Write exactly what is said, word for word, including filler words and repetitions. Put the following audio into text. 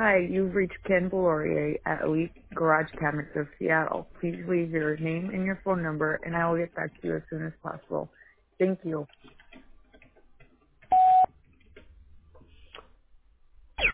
Hi, you've reached Ken Valorier at Elite Garage Cabinets of Seattle. Please leave your name and your phone number, and I will get back to you as soon as possible. Thank you.